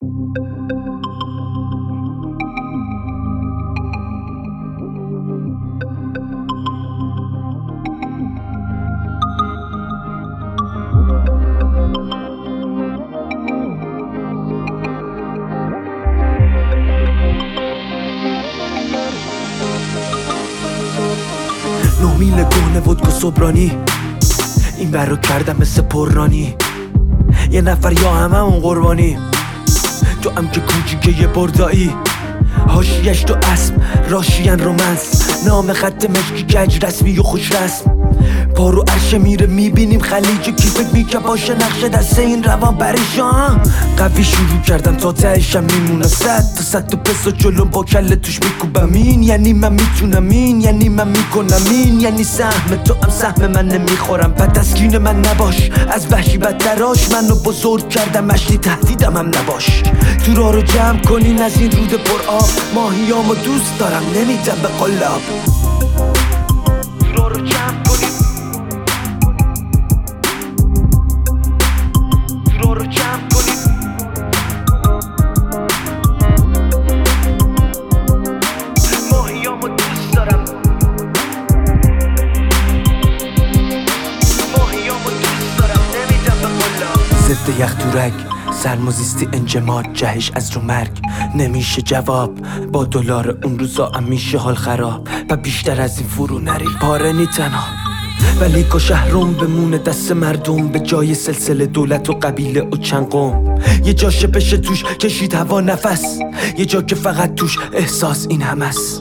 میل گونه ودکو صبرانی این بر رو کردم مثل پررانی یه نفر یا هممون قربانی تو هم که کوچیکه یه بردایی حاشیه‌اش تو اسب راشیان رومنس نام خط مشکی گج رسمی و خوش رسم پارو عرشه میره میبینیم خلیج کی فکر میکه باشه نقشه دست این روان پریشان قوی شروع کردم تا تهشم میمونه صد تا پس و جلوم با کله توش میکوبم این یعنی من میتونم این یعنی من میکنم این یعنی سهم تو هم سهم من نمیخورم پس تسکین من نباش از وحشی بدتراش منو بزرگ کردم مشتی تهدیدم هم نباش تو راه رو جمع کنین از این رود پر آب ماهیامو دوست دارم نمیدم به قلاب تو راه رو جمع کنین تو راه رو جمع کنین ماهیامو دوست دارم ماهیامو دوست دارم نمیدم به قلاب ضد یخ تورک سرمازیستی انجماد جهش از رو مرگ نمیشه جواب با دلار اون روزا هم میشه حال خراب و بیشتر از این فرو نریم پاره نی تنها ولی که شهرم بمونه دست مردم به جای سلسله دولت و قبیله و چند قوم یه جاشه بشه توش کشید هوا نفس یه جا که فقط توش احساس این هم است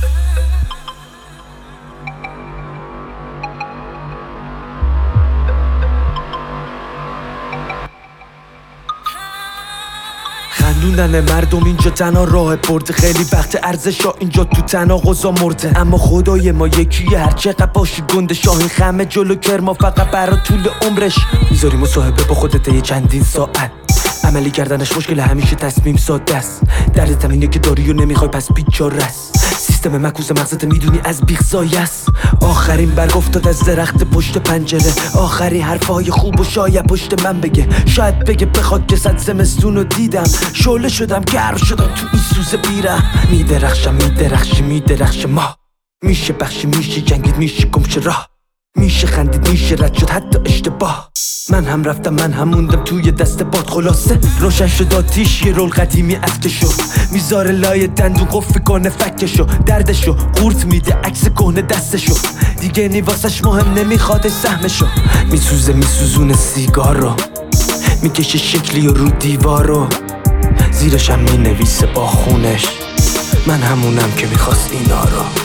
خندوندن مردم اینجا تنها راه برده خیلی وقت ارزشا اینجا تو تناقضا مرده اما خدای ما یکیه هر چقدر باشی گنده شاهین خمه جلو کرما فقط برا طول عمرش میذاری مصاحبه با خودت یه چندین ساعت عملی کردنش مشکل همیشه تصمیم ساده است دردت اینه که داری و نمیخوای پس بیچاره است سیستم مکوس مغزت میدونی از بیخ سایه است آخرین برگ افتاد از درخت پشت پنجره آخری حرفای خوب و شاید پشت من بگه شاید بگه بخواد که صد زمستون رو دیدم شعله شدم گرم شدم تو این سوز بیرم میدرخشی ما میشه بخشی میشه جنگید میشه گمشه راه میشه خندید میشه رد شد حتی اشتباه من هم رفتم من هم موندم توی دست باد خلاصه روشن شد آتیش یه رول قدیمی از که شد میذاره لای دندون قفی کنه فکشو دردشو قورت میده عکس کهنه دستشو دیگه نیواسش مهم نمیخواد سهمشو میسوزونه سیگار رو میکشه شکلی و رو دیوار رو زیرش هم مینویسه با خونش من همونم که میخواست اینا رو